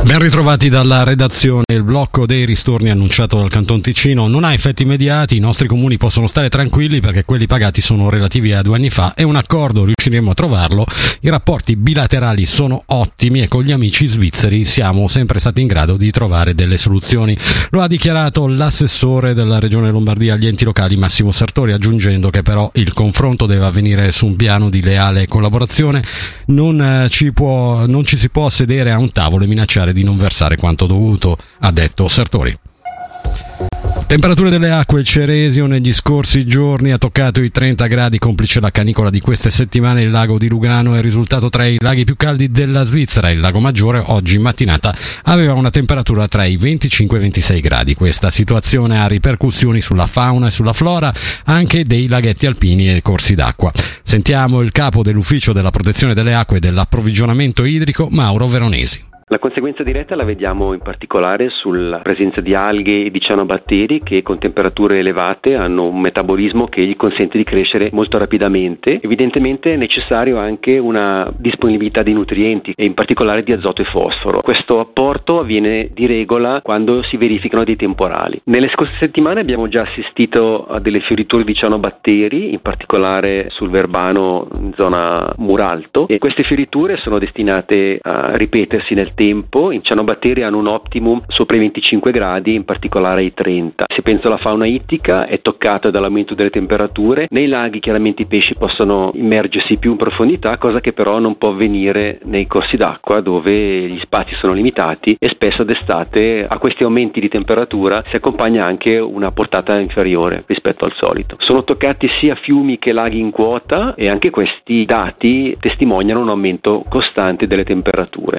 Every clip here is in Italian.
Ben ritrovati dalla redazione. Il blocco dei ristorni annunciato dal Canton Ticino non ha effetti immediati. I nostri comuni possono stare tranquilli perché quelli pagati sono relativi a 2 anni fa e un accordo riusciremo a trovarlo. I rapporti bilaterali sono ottimi e con gli amici svizzeri siamo sempre stati in grado di trovare delle soluzioni. Lo ha dichiarato l'assessore della Regione Lombardia agli enti locali Massimo Sartori, aggiungendo che però il confronto deve avvenire su un piano di leale collaborazione. Non ci si può sedere a un tavolo e minacciare di non versare quanto dovuto, ha detto Sartori. Temperature delle acque. Il Ceresio negli scorsi giorni ha toccato i 30 gradi, complice la canicola di queste settimane. Il lago di Lugano è risultato tra i laghi più caldi della Svizzera. Il lago Maggiore oggi in mattinata aveva una temperatura tra i 25 e i 26 gradi. Questa situazione ha ripercussioni sulla fauna e sulla flora anche dei laghetti alpini e corsi d'acqua. Sentiamo il capo dell'ufficio della protezione delle acque e dell'approvvigionamento idrico, Mauro Veronesi. La conseguenza diretta la vediamo in particolare sulla presenza di alghe e di cianobatteri che con temperature elevate hanno un metabolismo che gli consente di crescere molto rapidamente. Evidentemente è necessario anche una disponibilità di nutrienti e in particolare di azoto e fosforo. Questo apporto avviene di regola quando si verificano dei temporali. Nelle scorse settimane abbiamo già assistito a delle fioriture di cianobatteri, in particolare sul Verbano in zona Muralto, e queste fioriture sono destinate a ripetersi nel tempo. I cianobatteri hanno un optimum sopra i 25 gradi, in particolare ai 30. Se penso alla fauna ittica, è toccata dall'aumento delle temperature. Nei laghi chiaramente i pesci possono immergersi più in profondità, cosa che però non può avvenire nei corsi d'acqua dove gli spazi sono limitati e spesso d'estate a questi aumenti di temperatura si accompagna anche una portata inferiore rispetto al solito. Sono toccati sia fiumi che laghi in quota e anche questi dati testimoniano un aumento costante delle temperature.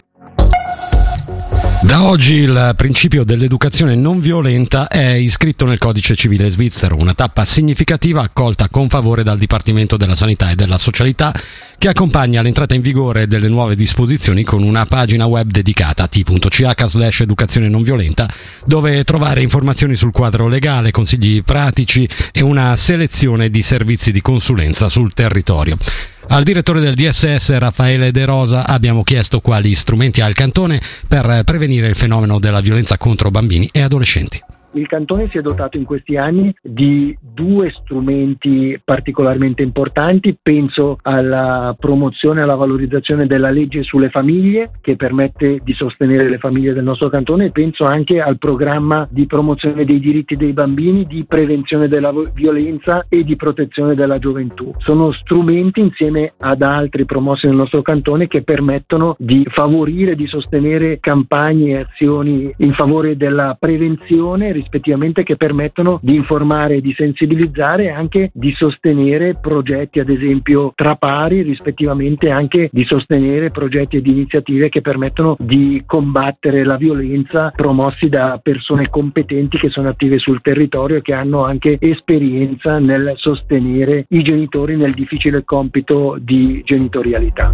Da oggi il principio dell'educazione non violenta è iscritto nel codice civile svizzero, una tappa significativa accolta con favore dal Dipartimento della Sanità e della Socialità, che accompagna l'entrata in vigore delle nuove disposizioni con una pagina web dedicata t.ch/educazione non violenta, dove trovare informazioni sul quadro legale, consigli pratici e una selezione di servizi di consulenza sul territorio. Al direttore del DSS Raffaele De Rosa abbiamo chiesto quali strumenti ha il Cantone per prevenire il fenomeno della violenza contro bambini e adolescenti. Il Cantone si è dotato in questi anni di 2 strumenti particolarmente importanti. Penso alla promozione e alla valorizzazione della legge sulle famiglie, che permette di sostenere le famiglie del nostro Cantone, e penso anche al programma di promozione dei diritti dei bambini, di prevenzione della violenza e di protezione della gioventù. Sono strumenti insieme ad altri promossi nel nostro Cantone che permettono di favorire, di sostenere campagne e azioni in favore della prevenzione, rispettivamente, che permettono di informare e di sensibilizzare e anche di sostenere progetti, ad esempio tra pari, rispettivamente anche di sostenere progetti ed iniziative che permettono di combattere la violenza, promossi da persone competenti che sono attive sul territorio e che hanno anche esperienza nel sostenere i genitori nel difficile compito di genitorialità.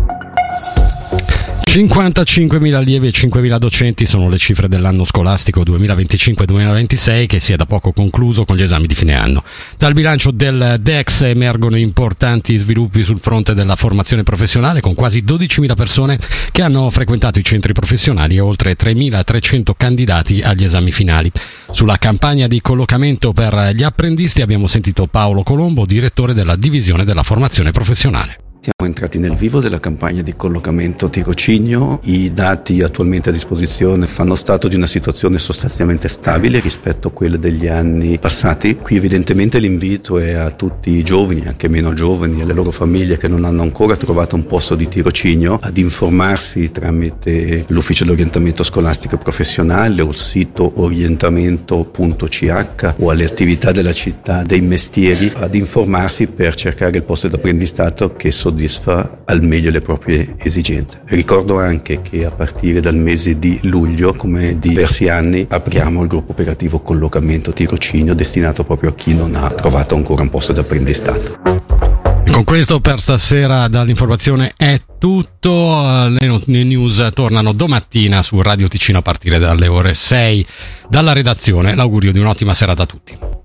55.000 allievi e 5.000 docenti sono le cifre dell'anno scolastico 2025-2026 che si è da poco concluso con gli esami di fine anno. Dal bilancio del DEX emergono importanti sviluppi sul fronte della formazione professionale, con quasi 12.000 persone che hanno frequentato i centri professionali e oltre 3.300 candidati agli esami finali. Sulla campagna di collocamento per gli apprendisti abbiamo sentito Paolo Colombo, direttore della divisione della formazione professionale. Siamo entrati nel vivo della campagna di collocamento tirocinio. I dati attualmente a disposizione fanno stato di una situazione sostanzialmente stabile rispetto a quella degli anni passati. Qui evidentemente l'invito è a tutti i giovani, anche meno giovani, e alle loro famiglie che non hanno ancora trovato un posto di tirocinio, ad informarsi tramite l'ufficio di orientamento scolastico e professionale o il sito orientamento.ch o alle attività della città dei mestieri, ad informarsi per cercare il posto d'apprendistato che soddisfa al meglio le proprie esigenze. Ricordo anche che a partire dal mese di luglio, come di diversi anni, apriamo il gruppo operativo collocamento tirocinio destinato proprio a chi non ha trovato ancora un posto d'apprendistato. Con questo per stasera dall'informazione è tutto. Le news tornano domattina su Radio Ticino a partire dalle ore 6. Dalla redazione l'augurio di un'ottima serata a tutti.